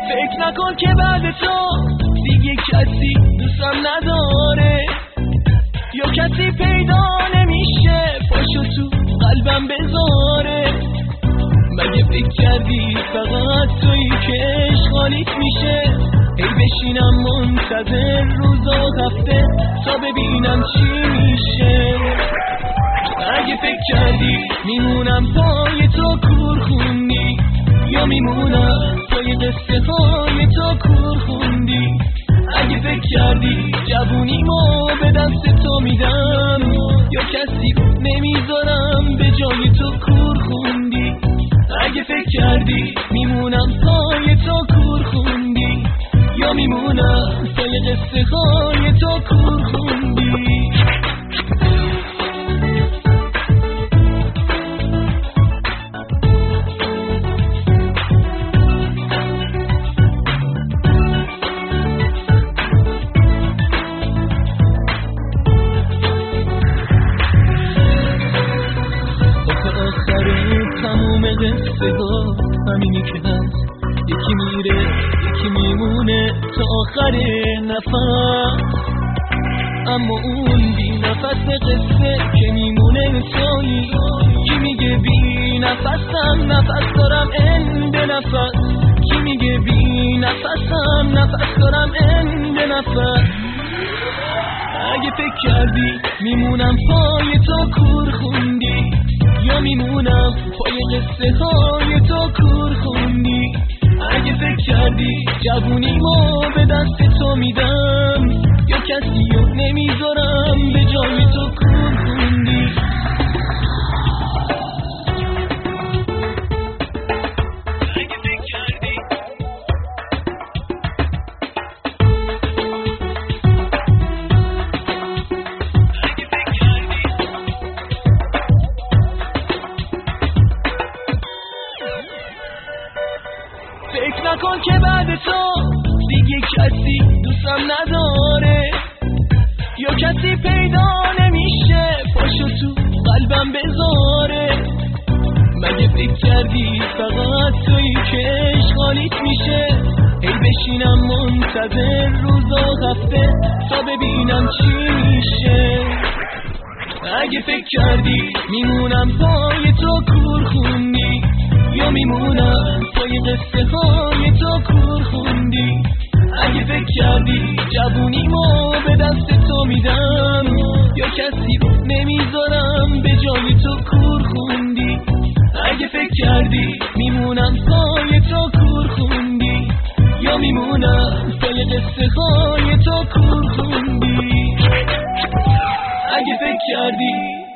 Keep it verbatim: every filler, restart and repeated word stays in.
فکر نکن که بعد تو دیگه کسی دوستم نداره، یا کسی پیدا نمیشه پاشو تو قلبم بذاره. مگه فکر کردی فقط تویی که اشغالیت میشه؟ ای بشینم منتظر روز و هفته تا ببینم چی میشه. اگه فکر کردی میمونم پای تو کور خوندی، یا میمونم پای قصه های تو کور خوندی. اگه فکر کردی جوونیمو به دست تو میدم، یا کسی رو نمیذارم به جای تو کور خوندی. اگه فکر کردی میمونم پای تو کور خوندی، یا میمونم پای قصه های تو کور خوندی. قصه ها همینی که هست، یکی میره یکی میمونه تا آخر نفس. اما اون بی نفس قصه که میمونه تویی. کی میگه بی نفسم نفس دارم اند نفس؟ کی میگه بی نفسم نفس دارم اند نفس؟ اگه فکر کردی میمونم پای تو کور خوندی، یا میمونم پای قصه های تو کور خوندی. اگه فکر کردی جوونیمو به دست تو میدم، یا کسی رو نمیذارم به جای تو کور خوندی. اگه فکر کردی فکر نکن که بعد تو دیگه کسی دوستم نداره، یا کسی پیدا نمیشه پاشو تو قلبم بذاره. مگه فکر کردی فقط تویی که اشغالیت میشه؟ ای بشینم منتظر روز و هفته تا ببینم چی میشه. اگه فکر کردی میمونم پای تو کور خوندی، یا میمونم پای قصه های تو کور خوندی. اگه فکر کردی جوونیمو به دست تو میدم، یا کسی رو نمیذارم به جای تو کور خوندی. اگه فکر کردی میمونم پای تو کور خوندی، یا میمونم پای قصه های تو کور خوندی. اگه فکر کردی